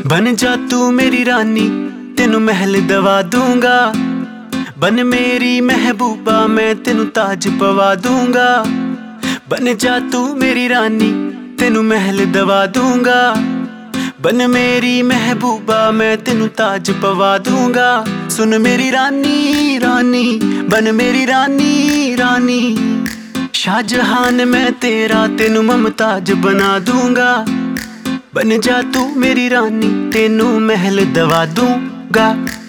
बन जा तू मेरी रानी, तेनू महल दवा दूंगा। बन मेरी महबूबा, मैं तेनू ताज पवा दूंगा। बन जा तू मेरी रानी, तेनू महल दवा दूंगा। बन मेरी महबूबा, मैं तेनू ताज पवा दूंगा। सुन मेरी रानी रानी, बन मेरी रानी रानी। शाहजहान मैं तेरा, तेनू मुमताज बना दूंगा। बन जा तू मेरी रानी, तेनू महल दवा दूंगा।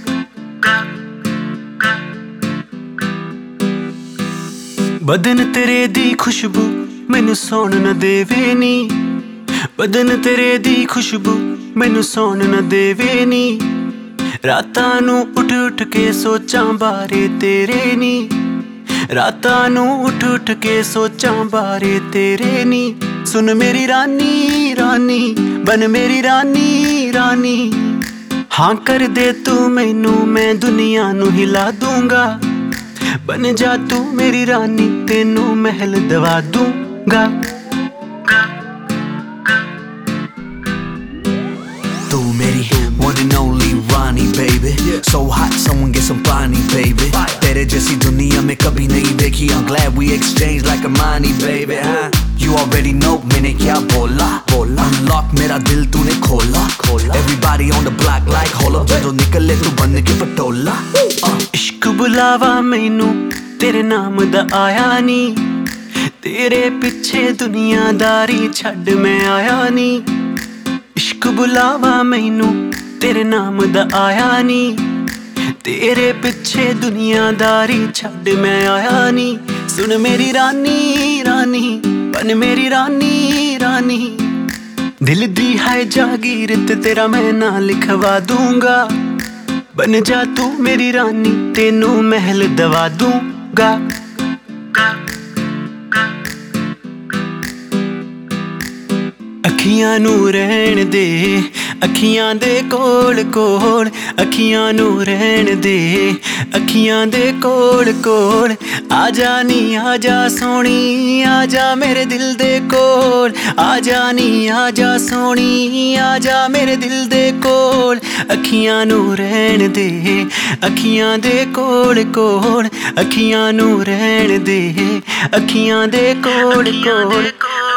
बदन तेरे दी खुशबू मैनू सौण न देवे नी। बदन तेरे दी खुशबू मैनू सौण न देवे नी। रातां नू उठ उठ के सोचां बारे तेरे नी। रातां नू उठ उठ के सोचां बारे तेरे नी। सुन मेरी रानी रानी, बन मेरी रानी रानी। हाँ कर दे तू मैनू, मैं दुनिया नू हिला दूंगा। बन जा तू मेरी रानी, तेनू महल दवा दूंगा। तू मेरी one and only Rani baby, so hot someone get some पानी baby। तेरे जैसी दुनिया में कभी नहीं देखी, I'm glad we exchange like a money baby। You already know मैंने क्या बोला बोला, unlock मेरा दिल तूने खोला खोला। Everybody on the block like hold up, ਜਦੋਂ निकले तू बन के पटोला। इश्क बुलावा मैनू तेरे नाम दा आया नी। तेरे पिछे दुनियादारी छड्ड मैं आया नी। इश्क बुलावा मैनू तेरे नाम दा आया नी। तेरे पिछे दुनियादारी छड्ड मैं आया नी। सुन मेरी रानी रानी, बन मेरी रानी रानी। दिल दी है जागीर ते तेरा मैं ना लिखवा दूंगा। बन जा तू मेरी रानी, तेनू महल दवा दूंगा। अखियां नू रहन दे, अखियां दे कोल कोल। अखियां नू रहन दे, अखियां दे कोल कोल। आजा नी आजा सोनी, आजा मेरे दिल दे कोल। आजा नी आजा सोनी, आजा मेरे दिल दे कोल। अखियां नू रहन दे, अखियां दे कोल कोल। अखियां नू रहन दे, अखियां दे कोल कोल।